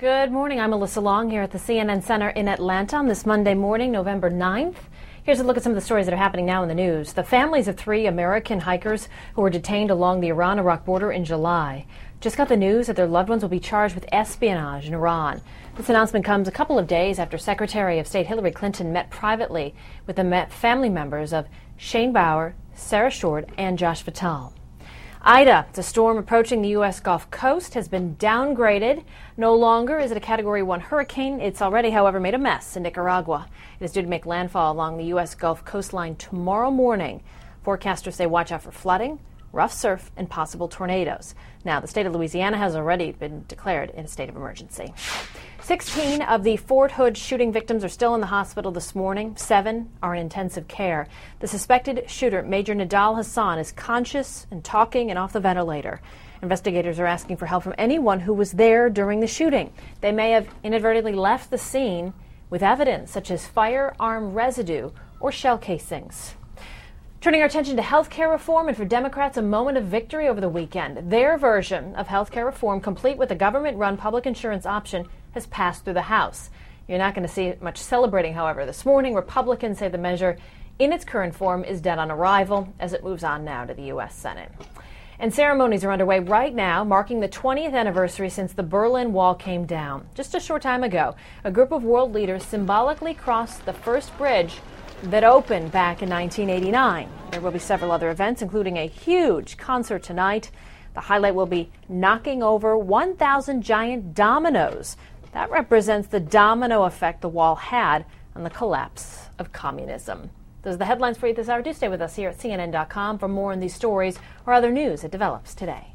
Good morning. I'm Alyssa Long here at the CNN Center in Atlanta on this Monday morning, November 9th. Here's a look at some of the stories that are happening now in the news. The families of 3 American hikers who were detained along the Iran-Iraq border in July just got the news that their loved ones will be charged with espionage in Iran. This announcement comes a couple of days after Secretary of State Hillary Clinton met privately with the family members of Shane Bauer, Sarah Short, and Josh Fattal. Ida, the storm approaching the U.S. Gulf Coast, has been downgraded. No longer is it a Category 1 hurricane. It's already, however, made a mess in Nicaragua. It is due to make landfall along the U.S. Gulf coastline tomorrow morning. Forecasters say watch out for flooding, rough surf, and possible tornadoes. Now, the state of Louisiana has already been declared in a state of emergency. 16 of the Fort Hood shooting victims are still in the hospital this morning. 7 are in intensive care. The suspected shooter, Major Nidal Hassan, is conscious and talking and off the ventilator. Investigators are asking for help from anyone who was there during the shooting. They may have inadvertently left the scene with evidence such as firearm residue or shell casings. Turning our attention to health care reform, and for Democrats, a moment of victory over the weekend. Their version of health care reform, complete with a government-run public insurance option, has passed through the House. You're not going to see much celebrating, however. This morning, Republicans say the measure in its current form is dead on arrival as it moves on now to the U.S. Senate. And ceremonies are underway right now, marking the 20th anniversary since the Berlin Wall came down. Just a short time ago, a group of world leaders symbolically crossed the first bridge that opened back in 1989. There will be several other events, including a huge concert tonight. The highlight will be knocking over 1,000 giant dominoes. That represents the domino effect the wall had on the collapse of communism. Those are the headlines for you this hour. Do stay with us here at CNN.com for more on these stories or other news that develops today.